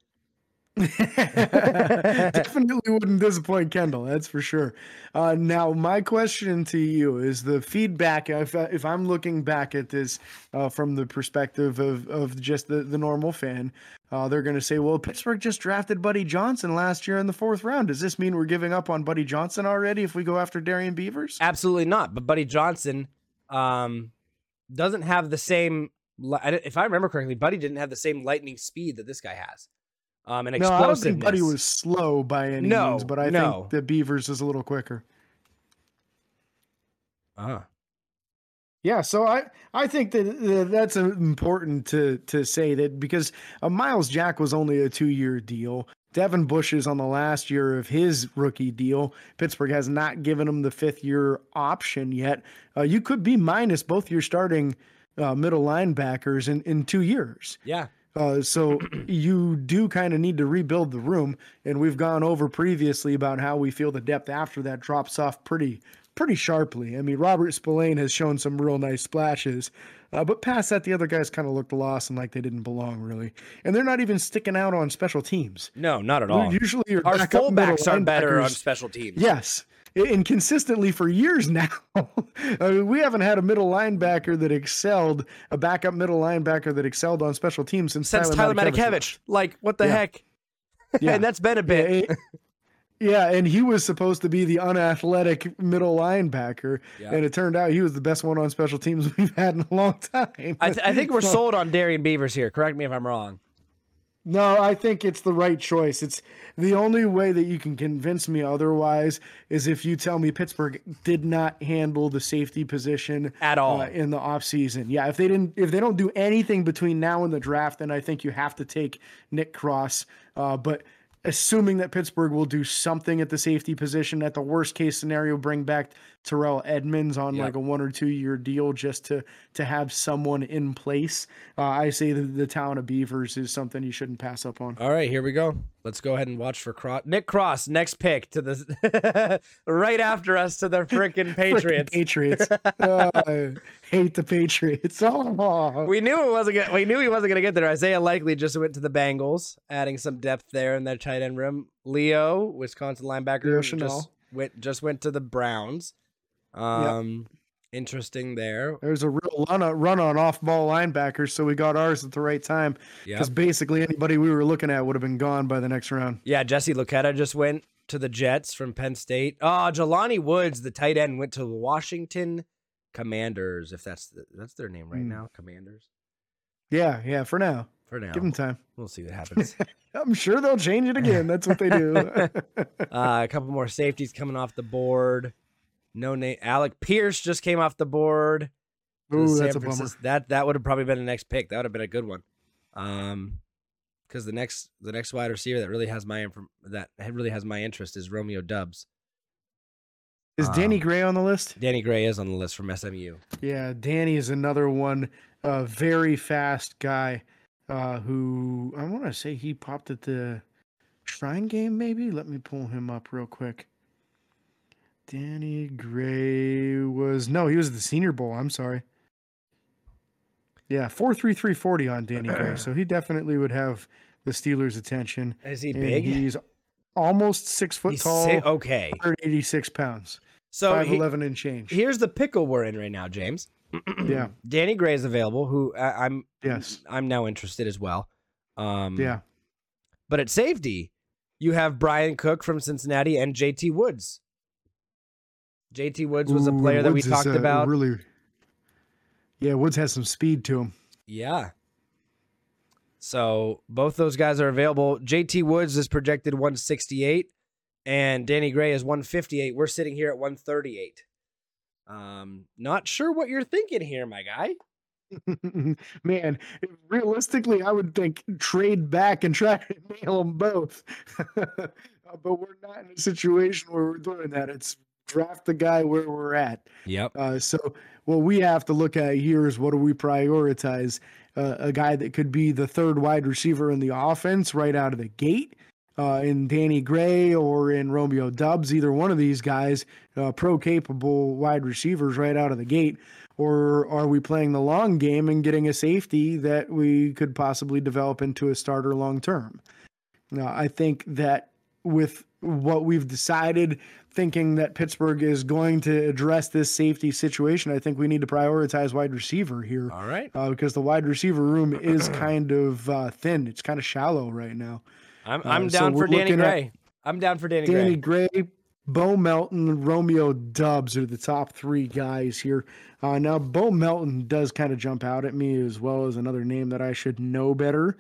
Definitely wouldn't disappoint Kendall, that's for sure. Now, my question to you is the feedback. If I'm looking back at this from the perspective of just the normal fan, they're going to say, well, Pittsburgh just drafted Buddy Johnson last year in the 4th round. Does this mean we're giving up on Buddy Johnson already if we go after Darian Beavers? Absolutely not. But Buddy Johnson doesn't have the same, if I remember correctly, Buddy didn't have the same lightning speed that this guy has. And explosiveness. No, I don't think Buddy was slow by any means, but I think the Beavers is a little quicker. Yeah, so I think that that's important to say that because Miles Jack was only a 2-year deal. Devin Bush is on the last year of his rookie deal. Pittsburgh has not given him the 5th-year option yet. You could be minus both your starting middle linebackers in 2 years. Yeah. So you do kind of need to rebuild the room, and we've gone over previously about how we feel the depth after that drops off pretty sharply. I mean, Robert Spillane has shown some real nice splashes, but past that, the other guys kind of looked lost and like they didn't belong really. And they're not even sticking out on special teams. No, not at all. Usually your our fullbacks are better on special teams. Yes. And consistently for years now, we haven't had a middle linebacker that excelled, a backup middle linebacker that excelled on special teams since Tyler Matakevich. Like, what the heck? Yeah. And that's been a bit. Yeah, and he was supposed to be the unathletic middle linebacker, and it turned out he was the best one on special teams we've had in a long time. I think we're sold on Darian Beavers here. Correct me if I'm wrong. No, I think it's the right choice. It's the only way that you can convince me otherwise is if you tell me Pittsburgh did not handle the safety position at all in the offseason. Yeah, if they don't do anything between now and the draft, then I think you have to take Nick Cross. But assuming that Pittsburgh will do something at the safety position, at the worst case scenario, bring back Terrell Edmonds on like a 1 or 2 year deal just to have someone in place. I say that the talent of Beavers is something you shouldn't pass up on. All right, here we go. Let's go ahead and watch for Nick Cross, next pick to the right after us to the freaking Patriots. Patriots. I hate the Patriots. Oh. We knew he wasn't gonna get there. Isaiah Likely just went to the Bengals, adding some depth there in their tight end room. Leo, Wisconsin linebacker, just went to the Browns. Interesting there. There's a real run on off-ball linebackers, so we got ours at the right time. Because basically anybody we were looking at would have been gone by the next round. Yeah, Jesse Luketa just went to the Jets from Penn State. Oh, Jelani Woods, the tight end, went to the Washington Commanders. If that's their name right now, Commanders. Yeah. For now. Give them time. We'll see what happens. I'm sure they'll change it again. That's what they do. A couple more safeties coming off the board. No name. Alec Pierce just came off the board. Ooh, that's a bummer. That would have probably been the next pick. That would have been a good one. Because the next wide receiver that really has my interest is Romeo Dubs. Is Danny Gray on the list? Danny Gray is on the list from SMU. Yeah, Danny is another one. A very fast guy who I want to say he popped at the Shrine game, maybe? Let me pull him up real quick. Danny Gray he was the Senior Bowl. I'm sorry. Yeah, 4.33 40 on Danny Gray. So he definitely would have the Steelers' attention. Is he big? He's almost 6 foot tall. Okay. 186 pounds. So 5'11" and change. Here's the pickle we're in right now, James. Yeah. Danny Gray is available, who I'm now interested as well. Yeah. But at safety, you have Brian Cook from Cincinnati and JT Woods. JT Woods was a player that we talked about. Woods has some speed to him. Yeah. So both those guys are available. JT Woods is projected 168, and Danny Gray is 158. We're sitting here at 138. Not sure what you're thinking here, my guy. Man, realistically, I would think trade back and try to nail them both. But we're not in a situation where we're doing that. It's draft the guy where we're at. Yep. So what we have to look at here is what do we prioritize? A guy that could be the third wide receiver in the offense right out of the gate. In Danny Gray or in Romeo Dubs, either one of these guys, pro-capable wide receivers right out of the gate, or are we playing the long game and getting a safety that we could possibly develop into a starter long-term? Now, I think that with what we've decided, thinking that Pittsburgh is going to address this safety situation, I think we need to prioritize wide receiver here. All right. Because the wide receiver room is kind of thin. It's kind of shallow right now. I'm down for Danny Gray. I'm down for Danny Gray. Bo Melton, Romeo Dubs are the top three guys here. Now, Bo Melton does kind of jump out at me as well as another name that I should know better.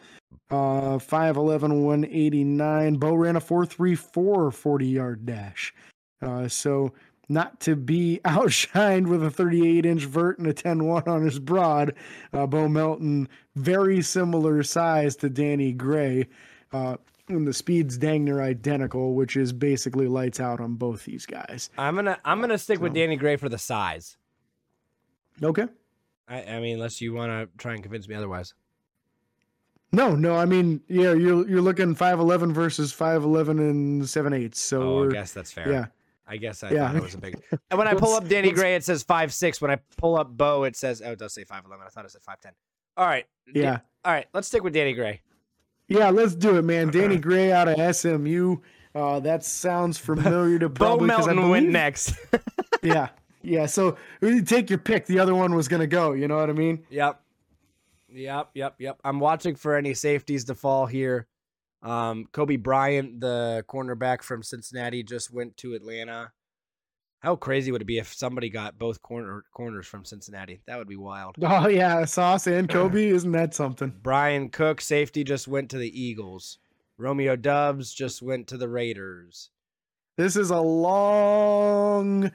5'11", 189. Bo ran a 4.34 40-yard dash. So not to be outshined with a 38-inch vert and a 10-1 on his broad. Bo Melton, very similar size to Danny Gray. And the speed's dang near identical, which is basically lights out on both these guys. I'm gonna stick with Danny Gray for the size. Okay. I mean, unless you want to try and convince me otherwise. No. I mean, yeah, you're looking 5'11" versus 5'11" and 7/8. So I guess that's fair. Yeah. I guess I thought it was a big. And when I pull up Danny Gray, it says 5'6". When I pull up Bo, it says it does say 5'11". I thought it said 5'10". All right. Yeah. All right. Let's stick with Danny Gray. Yeah, let's do it, man. Danny Gray out of SMU. That sounds familiar to probably. Bo Melton went next. Yeah. So you take your pick. The other one was going to go. You know what I mean? Yep. I'm watching for any safeties to fall here. Kobe Bryant, the cornerback from Cincinnati, just went to Atlanta. How crazy would it be if somebody got both corners from Cincinnati? That would be wild. Oh, yeah. Sauce and Kobe. Isn't that something? Brian Cook, safety, just went to the Eagles. Romeo Dubs just went to the Raiders. This is a long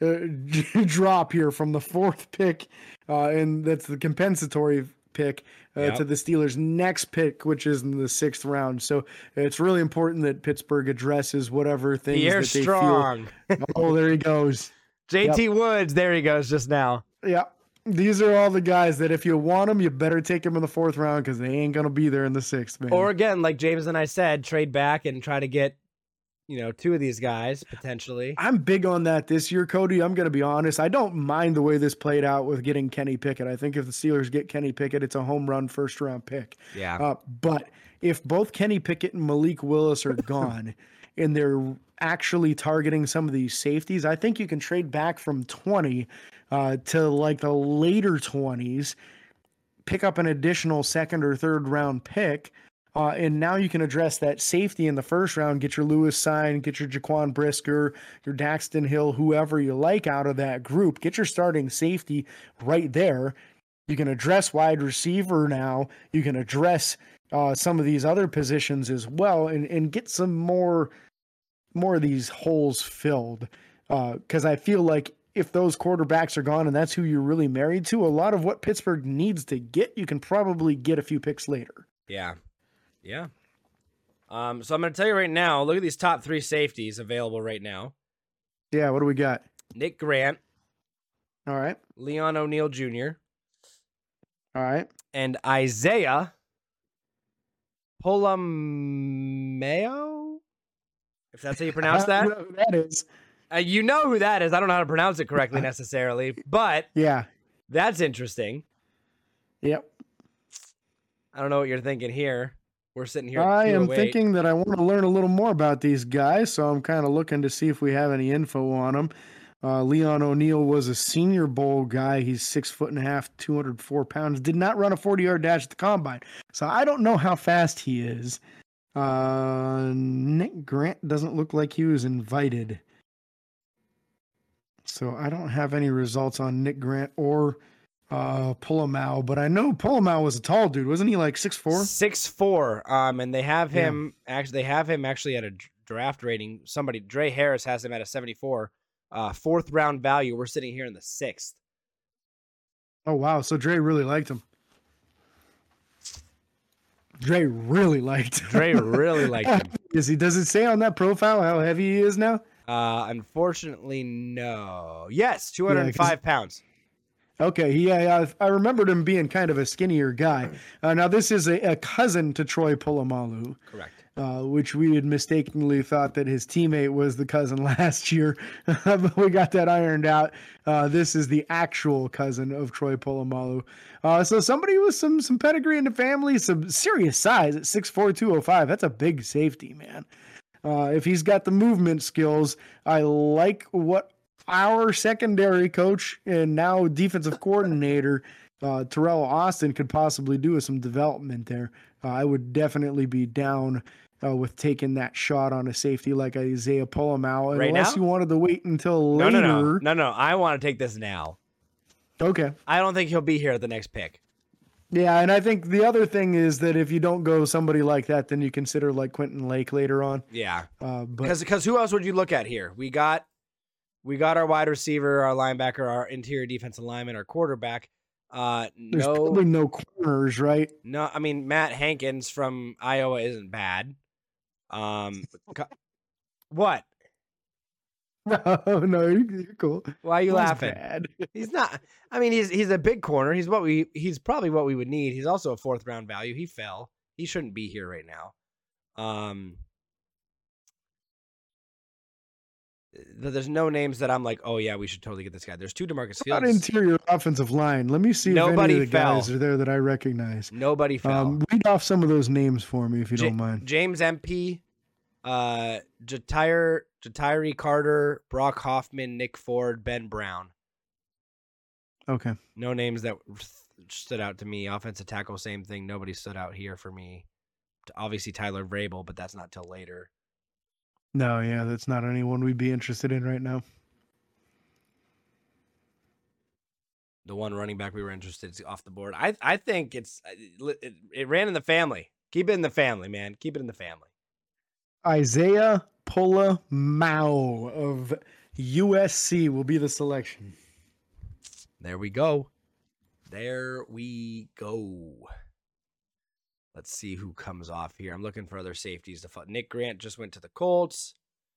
drop here from the fourth pick, and that's the compensatory pick to the Steelers' next pick, which is in the 6th round. So it's really important that Pittsburgh addresses whatever things Pierre that they Strong. feel. Oh, there he goes. JT Woods, there he goes just now. Yeah. These are all the guys that if you want them, you better take them in the 4th round because they ain't going to be there in the 6th, man. Or again, like James and I said, trade back and try to get, two of these guys potentially. I'm big on that this year, Cody. I'm going to be honest. I don't mind the way this played out with getting Kenny Pickett. I think if the Steelers get Kenny Pickett, it's a home run 1st round pick. Yeah. But if both Kenny Pickett and Malik Willis are gone and they're actually targeting some of these safeties, I think you can trade back from 20 to like the later 20s, pick up an additional 2nd or 3rd round pick, And now you can address that safety in the first round, get your Lewis Sign, get your Jaquan Brisker, your Daxton Hill, whoever you like out of that group. Get your starting safety right there. You can address wide receiver now. You can address some of these other positions as well and get some more of these holes filled. Because I feel like if those quarterbacks are gone and that's who you're really married to, a lot of what Pittsburgh needs to get, you can probably get a few picks later. Yeah. Yeah. So I'm going to tell you right now, look at these top 3 safeties available right now. Yeah, what do we got? Nick Grant. All right. Leon O'Neal Jr. All right. And Isaiah Polameo? If that's how you pronounce that? I don't know who that is. You know who that is. I don't know how to pronounce it correctly necessarily, but yeah, that's interesting. Yep. I don't know what you're thinking here. We're sitting here. I am thinking that I want to learn a little more about these guys, so I'm kind of looking to see if we have any info on them. Leon O'Neal was a Senior Bowl guy. He's 6'1", 204 pounds. Did not run a 40-yard dash at the combine, so I don't know how fast he is. Nick Grant doesn't look like he was invited, so I don't have any results on Nick Grant or Polamalu, but I know Polamalu was a tall dude. Wasn't he like 6'4"? 6'4". And they have him actually at a draft rating. Dre Harris has him at a 74. 4th round value. We're sitting here in the 6th. Oh wow! So Dre really liked him. Dre really liked him. Does it say on that profile how heavy he is now? Unfortunately, no. Yes, 205 pounds. Okay, yeah, I remembered him being kind of a skinnier guy. Now, this is a cousin to Troy Polamalu. Correct. Which we had mistakenly thought that his teammate was the cousin last year. But we got that ironed out. This is the actual cousin of Troy Polamalu. So somebody with some pedigree in the family, some serious size at 6'4", 205. That's a big safety, man. If he's got the movement skills, I like what our secondary coach and now defensive coordinator, Terrell Austin, could possibly do with some development there. I would definitely be down with taking that shot on a safety like Isaiah Polamalu, right unless now? You wanted to wait until later. No. I want to take this now. Okay. I don't think he'll be here at the next pick. Yeah, and I think the other thing is that if you don't go somebody like that, then you consider like Quentin Lake later on. Yeah. Because who else would you look at here? We got our wide receiver, our linebacker, our interior defensive lineman, our quarterback. There's probably no corners, right? No, I mean Matt Hankins from Iowa isn't bad. What? No, you're cool. Why are you laughing? Bad. He's not. I mean, he's a big corner. He's probably what we would need. He's also a 4th round value. He fell. He shouldn't be here right now. There's no names that I'm like, oh yeah, we should totally get this guy. There's 2 DeMarcus Fields. Not interior offensive line. Let me see if any of the guys are there that I recognize. Nobody fell. Read off some of those names for me if you don't mind. James MP, Jatiri Carter, Brock Hoffman, Nick Ford, Ben Brown. Okay. No names that stood out to me. Offensive tackle, same thing. Nobody stood out here for me. Obviously Tyler Vrabel, but that's not till later. No, yeah, that's not anyone we'd be interested in right now. The one running back we were interested in off the board. I think it ran in the family. Keep it in the family, man. Keep it in the family. Isaiah Polamalu of USC will be the selection. There we go. Let's see who comes off here. I'm looking for other safeties. Nick Grant just went to the Colts.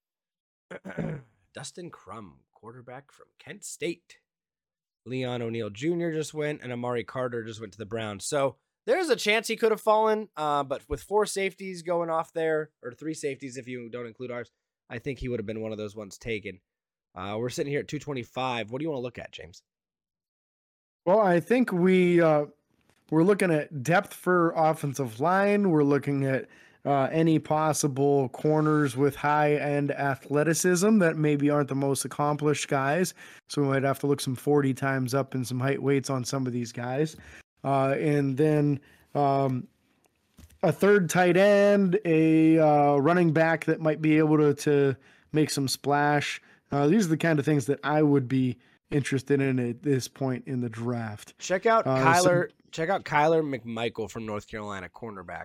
Dustin Crum, quarterback from Kent State. Leon O'Neal Jr. just went, and Amari Carter just went to the Browns. So there's a chance he could have fallen, but with 4 safeties going off there, or 3 safeties if you don't include ours, I think he would have been one of those ones taken. We're sitting here at 225. What do you want to look at, James? Well, I think we're looking at depth for offensive line. We're looking at any possible corners with high-end athleticism that maybe aren't the most accomplished guys. So we might have to look some 40 times up and some height weights on some of these guys. And then a third tight end, a running back that might be able to make some splash. These are the kind of things that I would be interested in at this point in the draft. Check out So- Kyler. Check out Kyler McMichael from North Carolina, cornerback.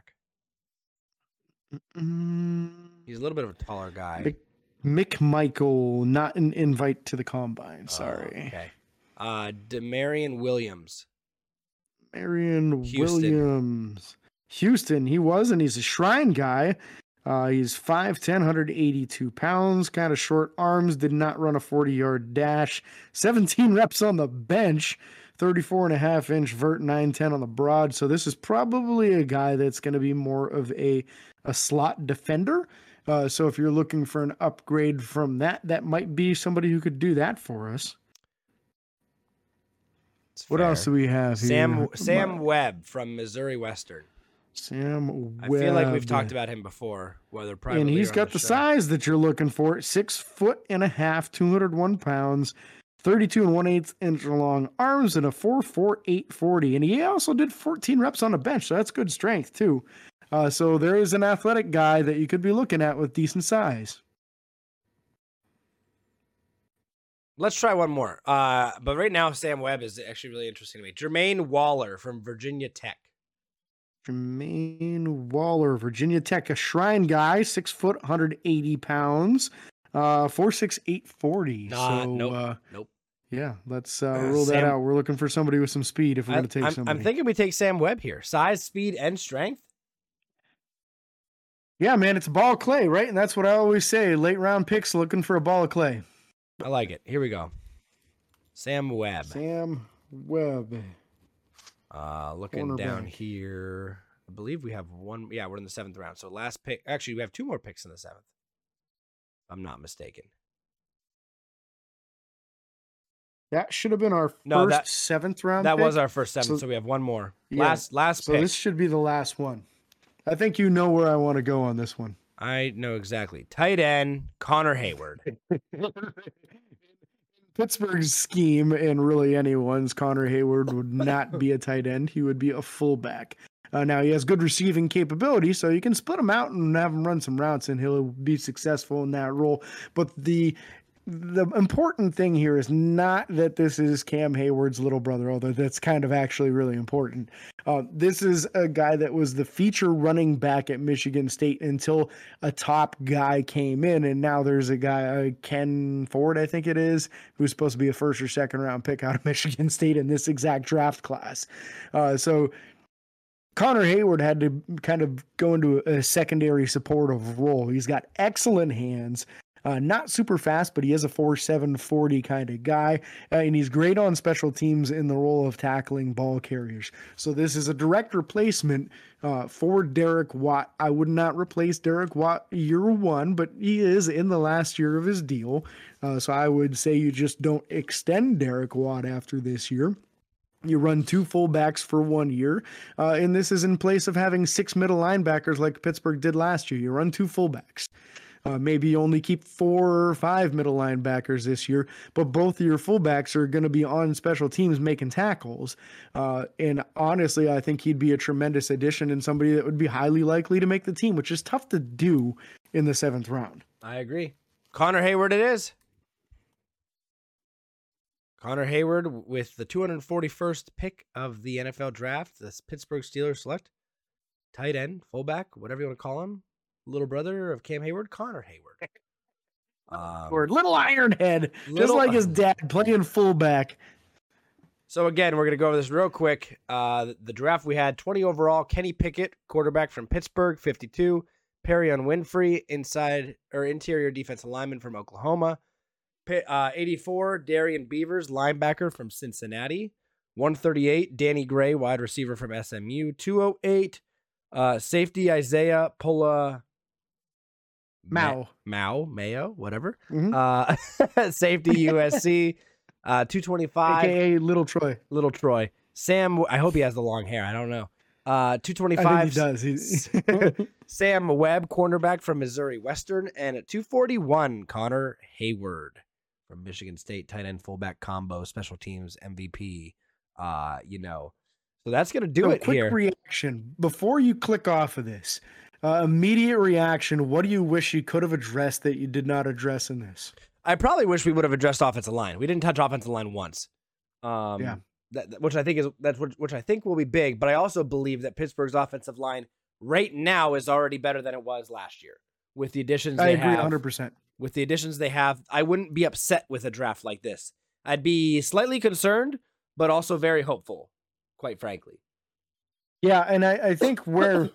He's a little bit of a taller guy. McMichael, not an invite to the combine. Sorry. Okay. Demarion Williams. Marion Houston. Williams. Houston, he was, and he's a Shrine guy. He's 5'10", 182 pounds, kind of short arms, did not run a 40-yard dash. 17 reps on the bench, 34.5-inch vert, 9'10" on the broad. So this is probably a guy that's going to be more of a slot defender. So if you're looking for an upgrade from that might be somebody who could do that for us. What else do we have here? Sam Webb from Missouri Western. Sam Webb. I feel like we've talked about him before, whether privately and he's or got on the show. size that you're looking for. 6'1.5", 201 pounds, 32 1/8 inch long arms, and a 4.4 840. And he also did 14 reps on the bench, so that's good strength too. So there is an athletic guy that you could be looking at with decent size. Let's try one more. But right now, Sam Webb is actually really interesting to me. Jermaine Waller from Virginia Tech. Jermaine Waller, Virginia Tech, a Shrine guy, 6 foot, 180 pounds, 4.6 840. Nope. Yeah, let's rule that Sam- out. We're looking for somebody with some speed if we're going to take somebody. I'm thinking we take Sam Webb here. Size, speed, and strength. Yeah, man, it's a ball of clay, right? And that's what I always say. Late round picks looking for a ball of clay. I like it. Here we go. Sam Webb. Sam Webb. Looking down Cornerback. here, I believe we have one. Yeah, we're in the 7th round. So last pick. Actually, we have 2 more picks in the 7th. If I'm not mistaken. That should have been our No, first that- 7th round That pick. was our first 7th, so, So- we have one more. Yeah, Last So pick. this should be the last one. I think you know where I want to go on this one. I know exactly. Tight end, Connor Hayward. Pittsburgh's scheme, and really anyone's, Connor Hayward would not be a tight end. He would be a fullback. Now, he has good receiving capability, so you can split him out and have him run some routes, and he'll be successful in that role. But the important thing here is not that this is Cam Hayward's little brother, although that's kind of actually really important. This is a guy that was the feature running back at Michigan State until a top guy came in, and now there's a guy, Ken Ford, I think it is, who's supposed to be a 1st or 2nd round pick out of Michigan State in this exact draft class. So Connor Hayward had to kind of go into a secondary supportive role. He's got excellent hands. Not super fast, but he is a 4.7 40 kind of guy, and he's great on special teams in the role of tackling ball carriers. So this is a direct replacement for Derek Watt. I would not replace Derek Watt year 1, but he is in the last year of his deal. So I would say you just don't extend Derek Watt after this year. You run 2 fullbacks for 1 year, and this is in place of having 6 middle linebackers like Pittsburgh did last year. You run 2 fullbacks. Maybe you only keep 4 or 5 middle linebackers this year, but both of your fullbacks are going to be on special teams making tackles. And honestly, I think he'd be a tremendous addition and somebody that would be highly likely to make the team, which is tough to do in the 7th round. I agree. Connor Hayward it is. Connor Hayward with the 241st pick of the NFL draft. The Pittsburgh Steelers select tight end, fullback, whatever you want to call him. Little brother of Cam Hayward, Connor Hayward. Or little Ironhead, just Little- like his dad playing fullback. So again, we're going to go over this real quick. The draft we had 20 overall, Kenny Pickett, quarterback from Pittsburgh, 52. Perrion Winfrey, interior defensive lineman from Oklahoma. 84, Darian Beavers, linebacker from Cincinnati. 138, Danny Gray, wide receiver from SMU. 208, safety Isaiah Mayo, whatever. Mhm. Safety USC. 225, AKA Little Troy. Little Troy. Sam, I hope he has the long hair. I don't know. I 225. think he does. He's Sam Webb, cornerback from Missouri Western, and at 241, Connor Hayward from Michigan State, tight end fullback combo, special teams MVP. So that's going to do it quick here. reaction before you click off of this. Immediate reaction. What do you wish you could have addressed that you did not address in this? I probably wish we would have addressed offensive line. We didn't touch offensive line once. Yeah. Which I think will be big, but I also believe that Pittsburgh's offensive line right now is already better than it was last year with the additions they have. I agree 100%. With the additions they have, I wouldn't be upset with a draft like this. I'd be slightly concerned, but also very hopeful, quite frankly. Yeah, and I think where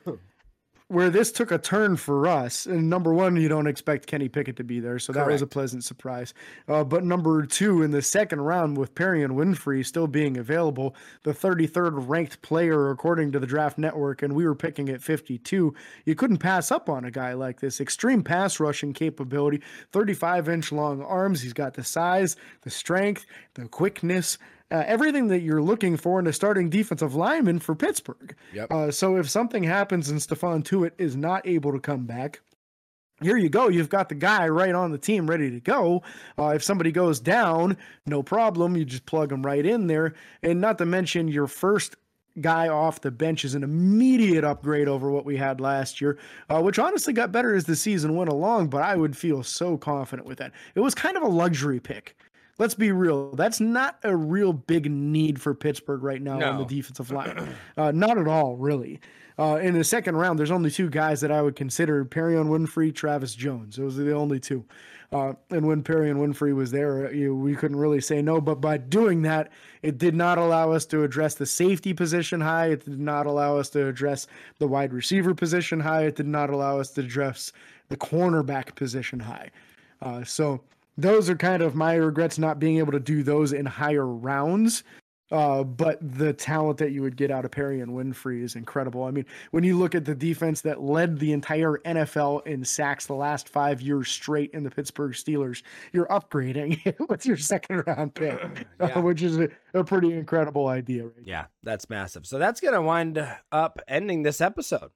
this took a turn for us, and number one, you don't expect Kenny Pickett to be there, so that was a pleasant surprise. But number two, in the second round, with Perrion Winfrey still being available, the 33rd ranked player according to the Draft Network, and we were picking at 52, you couldn't pass up on a guy like this. Extreme pass rushing capability, 35-inch long arms. He's got the size, the strength, the quickness, everything that you're looking for in a starting defensive lineman for Pittsburgh. Yep. So if something happens and Stephon Tuitt is not able to come back, here you go. You've got the guy right on the team ready to go. If somebody goes down, no problem. You just plug him right in there. And not to mention your first guy off the bench is an immediate upgrade over what we had last year, which honestly got better as the season went along, but I would feel so confident with that. It was kind of a luxury pick. Let's be real. That's not a real big need for Pittsburgh right now on the defensive line. Not at all, really. In the second round, there's only two guys that I would consider: Perrion Winfrey, Travis Jones. Those are the only two. And when Perrion Winfrey was there, we couldn't really say no. But by doing that, it did not allow us to address the safety position high. It did not allow us to address the wide receiver position high. It did not allow us to address the cornerback position high. So those are kind of my regrets, not being able to do those in higher rounds. But the talent that you would get out of Perrion Winfrey is incredible. I mean, when you look at the defense that led the entire NFL in sacks the last 5 years straight in the Pittsburgh Steelers, you're upgrading with your second round pick, which is a pretty incredible idea. Right? Yeah, that's massive. So that's going to wind up ending this episode.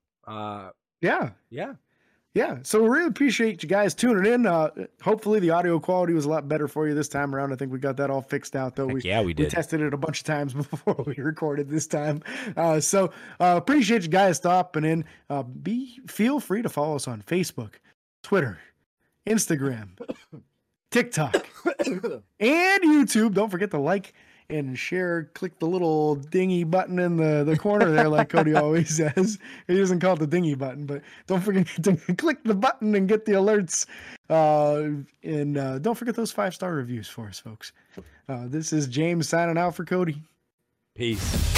Yeah, so we really appreciate you guys tuning in. Hopefully the audio quality was a lot better for you this time around. I think we got that all fixed out, though. We did. We tested it a bunch of times before we recorded this time. So appreciate you guys stopping in. Feel free to follow us on Facebook, Twitter, Instagram, TikTok, and YouTube. Don't forget to like and share. Click the little dingy button in the corner there, like Cody always says. He doesn't call it the dingy button, but don't forget to click the button and get the alerts. And don't forget those 5-star reviews for us, folks. This is James signing out for Cody. Peace.